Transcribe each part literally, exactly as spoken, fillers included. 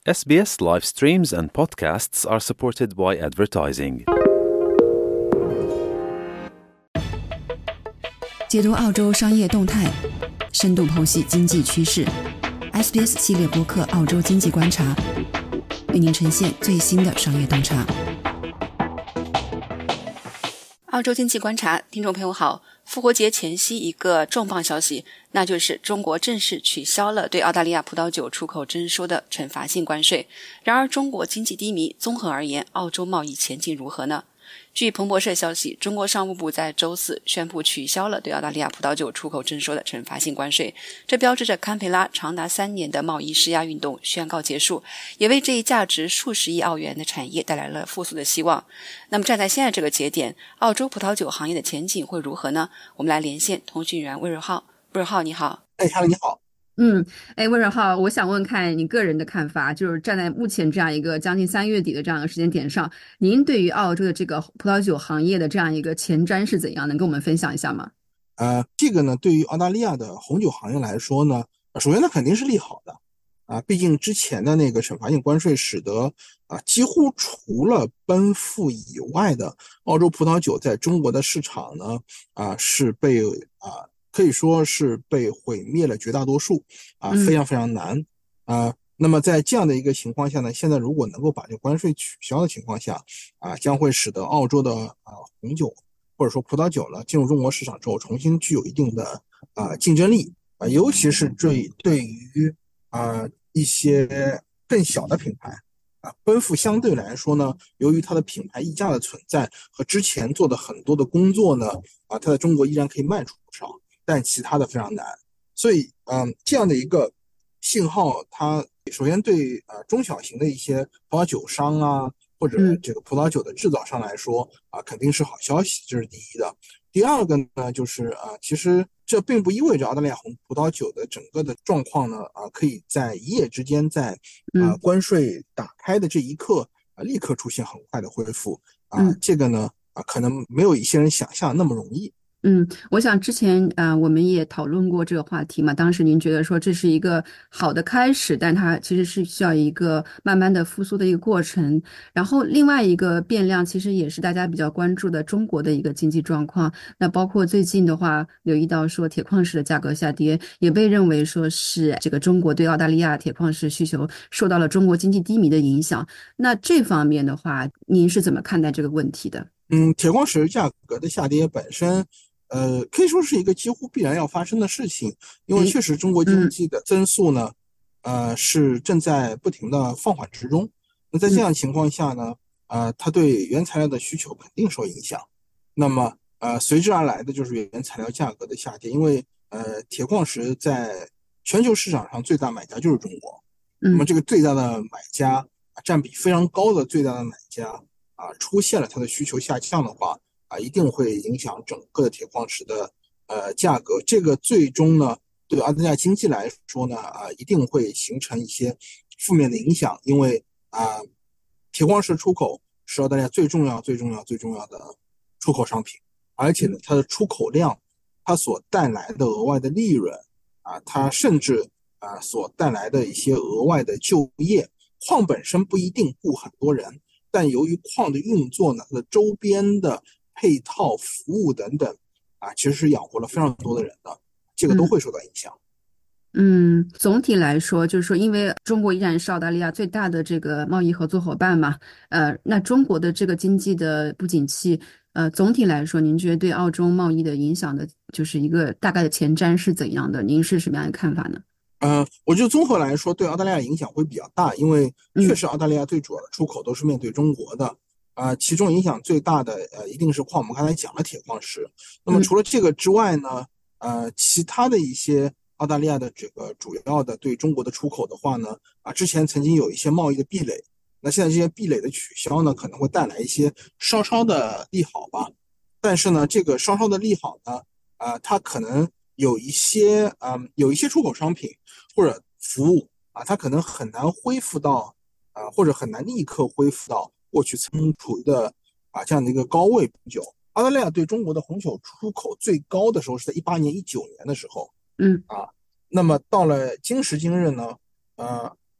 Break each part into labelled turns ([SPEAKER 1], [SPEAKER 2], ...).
[SPEAKER 1] S B S live streams and podcasts are supported by advertising.
[SPEAKER 2] 解读澳洲商业动态，深度剖析经济趋势。S B S 系列播客《澳洲经济观察》为您呈现最新的商业洞察。澳洲经济观察，听众朋友好。复活节前夕一个重磅消息，那就是中国正式取消了对澳大利亚葡萄酒出口征收的惩罚性关税。然而中国经济低迷，综合而言，澳洲贸易前景如何呢？据彭博社消息，中国商务部在周四宣布取消了对澳大利亚葡萄酒出口征收的惩罚性关税，这标志着堪培拉长达三年的贸易施压运动宣告结束，也为这一价值数十亿澳元的产业带来了复苏的希望。那么站在现在这个节点，澳洲葡萄酒行业的前景会如何呢？我们来连线通讯员魏瑞浩。魏瑞浩你好。
[SPEAKER 3] 哎，哈喽，你好。
[SPEAKER 4] 嗯，哎，魏瑞浩，我想问看你个人的看法，就是站在目前这样一个将近三月底的这样一个时间点上，您对于澳洲的这个葡萄酒行业的这样一个前瞻是怎样？能跟我们分享一下吗？
[SPEAKER 3] 呃，这个呢，对于澳大利亚的红酒行业来说呢，首先呢肯定是利好的啊，毕竟之前的那个惩罚性关税使得啊几乎除了奔赴以外的澳洲葡萄酒在中国的市场呢啊是被啊。可以说是被毁灭了绝大多数啊，非常非常难啊。那么在这样的一个情况下呢，现在如果能够把这个关税取消的情况下啊，将会使得澳洲的啊红酒或者说葡萄酒呢进入中国市场之后重新具有一定的啊竞争力啊，尤其是对对于啊一些更小的品牌啊，奔赴相对来说呢，由于它的品牌溢价的存在和之前做的很多的工作呢啊，它在中国依然可以卖出不少。但其他的非常难，所以嗯，这样的一个信号，它首先对呃中小型的一些葡萄酒商啊，或者这个葡萄酒的制造商来说啊，肯定是好消息，这是第一的。第二个呢，就是啊，其实这并不意味着澳大利亚红葡萄酒的整个的状况呢啊，可以在一夜之间在啊关税打开的这一刻啊，立刻出现很快的恢复啊，这个呢啊，可能没有一些人想象那么容易。
[SPEAKER 4] 嗯，我想之前啊、呃，我们也讨论过这个话题嘛。当时您觉得说这是一个好的开始，但它其实是需要一个慢慢的复苏的一个过程。然后另外一个变量，其实也是大家比较关注的中国的一个经济状况。那包括最近的话，留意到说铁矿石的价格下跌，也被认为说是这个中国对澳大利亚铁矿石需求受到了中国经济低迷的影响。那这方面的话，您是怎么看待这个问题的？
[SPEAKER 3] 嗯，铁矿石价格的下跌本身。呃，可以说是一个几乎必然要发生的事情，因为确实中国经济的增速呢，嗯、呃是正在不停的放缓之中。那在这样情况下呢，呃，它对原材料的需求肯定受影响。那么，呃，随之而来的就是原材料价格的下跌，因为呃，铁矿石在全球市场上最大买家就是中国。那么这个最大的买家占比非常高的最大的买家啊，出现了它的需求下降的话。啊，一定会影响整个的铁矿石的呃价格，这个最终呢，对澳大利亚经济来说呢，啊，一定会形成一些负面的影响，因为啊，铁矿石出口是澳大利亚最重要、最重要、最重要的出口商品，而且呢，它的出口量，它所带来的额外的利润啊，它甚至啊所带来的一些额外的就业，矿本身不一定雇很多人，但由于矿的运作呢，它的周边的配套服务等等啊，其实是养活了非常多的人的，这个都会受到影响。
[SPEAKER 4] 嗯，总体来说，就是说，因为中国依然是澳大利亚最大的这个贸易合作伙伴嘛，呃，那中国的这个经济的不景气，呃，总体来说，您觉得对澳洲贸易的影响的，就是一个大概的前瞻是怎样的？您是什么样的看法呢？
[SPEAKER 3] 呃，我觉得综合来说，对澳大利亚影响会比较大，因为确实澳大利亚最主要的出口都是面对中国的。啊、呃，其中影响最大的呃，一定是矿。我们刚才讲了铁矿石。那么除了这个之外呢，呃，其他的一些澳大利亚的这个主要的对中国的出口的话呢，啊，之前曾经有一些贸易的壁垒，那现在这些壁垒的取消呢，可能会带来一些稍稍的利好吧。但是呢，这个稍稍的利好呢，啊、呃，它可能有一些啊、呃，有一些出口商品或者服务啊，它可能很难恢复到啊、呃，或者很难立刻恢复到过去曾处于的啊这样的一个高位不久。澳大利亚对中国的红酒出口最高的时候是在一八年、一九年的时候，
[SPEAKER 4] 嗯
[SPEAKER 3] 啊，那么到了今时今日呢，呃，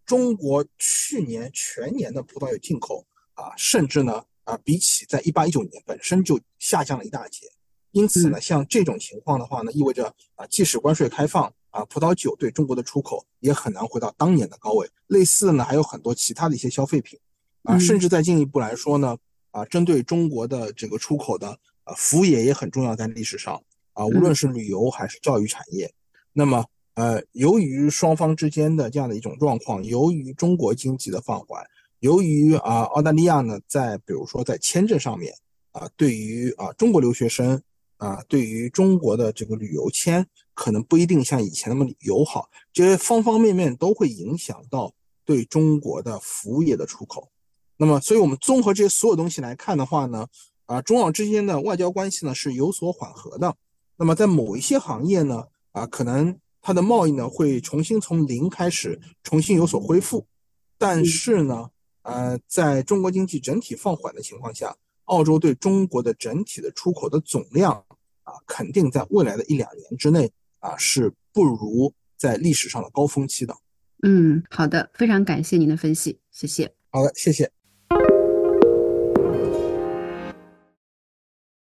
[SPEAKER 3] 中国去年全年的葡萄酒进口啊，甚至呢啊，比起在一八一九年本身就下降了一大截。因此呢，像这种情况的话呢，意味着啊，即使关税开放啊，葡萄酒对中国的出口也很难回到当年的高位。类似的呢，还有很多其他的一些消费品啊，甚至再进一步来说呢，啊，针对中国的这个出口的啊，服务业也很重要，在历史上啊，无论是旅游还是教育产业。那么呃，由于双方之间的这样的一种状况，由于中国经济的放缓，由于啊澳大利亚呢，在比如说在签证上面啊，对于啊中国留学生啊，对于中国的这个旅游签，可能不一定像以前那么友好，这些方方面面都会影响到对中国的服务业的出口。那么，所以我们综合这些所有东西来看的话呢，啊，中澳之间的外交关系呢是有所缓和的。那么在某一些行业呢，啊，可能它的贸易呢会重新从零开始，重新有所恢复。但是呢，呃，在中国经济整体放缓的情况下，澳洲对中国的整体的出口的总量啊，肯定在未来的一两年之内啊，是不如在历史上的高峰期的。
[SPEAKER 4] 嗯，好的，非常感谢您的分析，谢谢。
[SPEAKER 3] 好的，谢谢。